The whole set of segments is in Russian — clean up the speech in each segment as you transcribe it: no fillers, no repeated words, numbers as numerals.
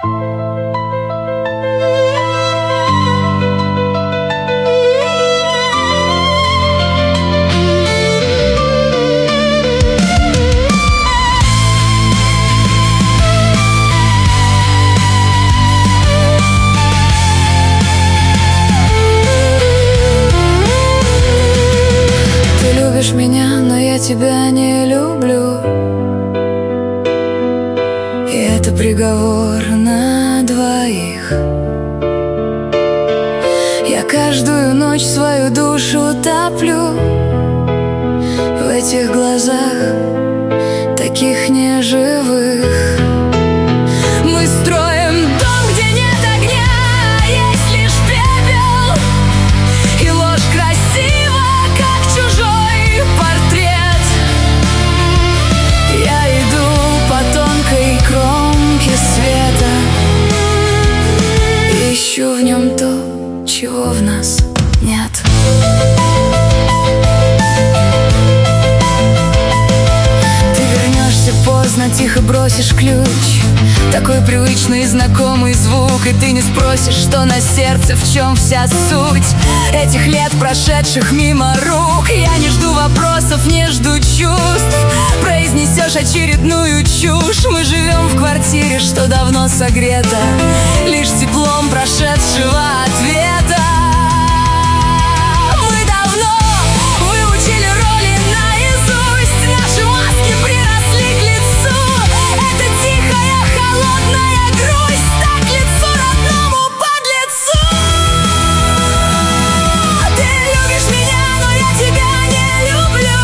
Меня, но я тебя не люблю, и это приговор на двоих. Я каждую ночь свою душу топлю в этих глазах, таких неживых. Мы строим дом, где нет огня, есть лишь пепел и ложь красива, как чужой портрет. Я иду по тонкой кромке света, ищу в нем то, чего в нас нет. Ты вернешься поздно, тихо бросишь ключ, такой привычный и знакомый звук, и ты не спросишь, что на сердце, в чем вся суть этих лет, прошедших мимо рук. Я не жду вопросов, не жду чувств, произнесешь очередную чушь. Мы живем в квартире, что давно согрета лишь теплом прошедшего ответа. Мы давно выучили роли наизусть, наши маски приросли к лицу. Это тихая, холодная грусть, так лицу родному подлецу. Ты любишь меня, но я тебя не люблю,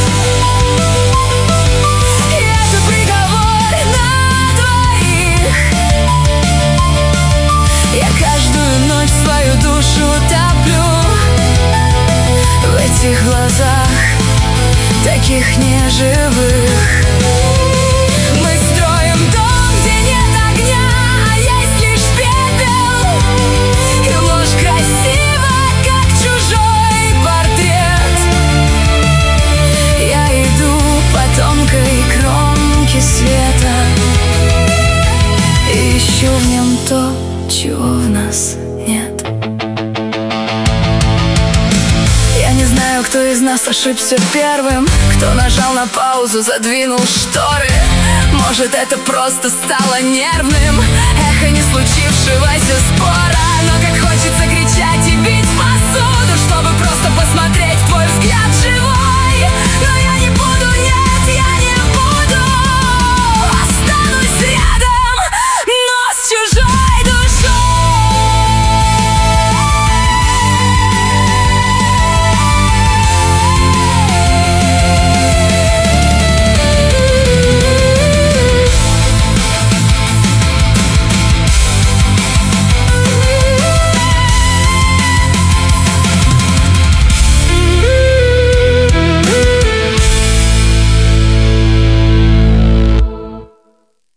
и это приговор на двоих. Я каждую ночь свою душу топлю в этих глазах, таких неживых. Мы строим дом, где нет огня, а есть лишь пепел и ложь красива, как чужой портрет. Я иду по тонкой кромке света, ищу в нем то, чего в нас нет. Я не знаю, кто из нас ошибся первым, кто нажал на паузу, задвинул шторы. Может, это просто стало нервным эхо не случившегося спора.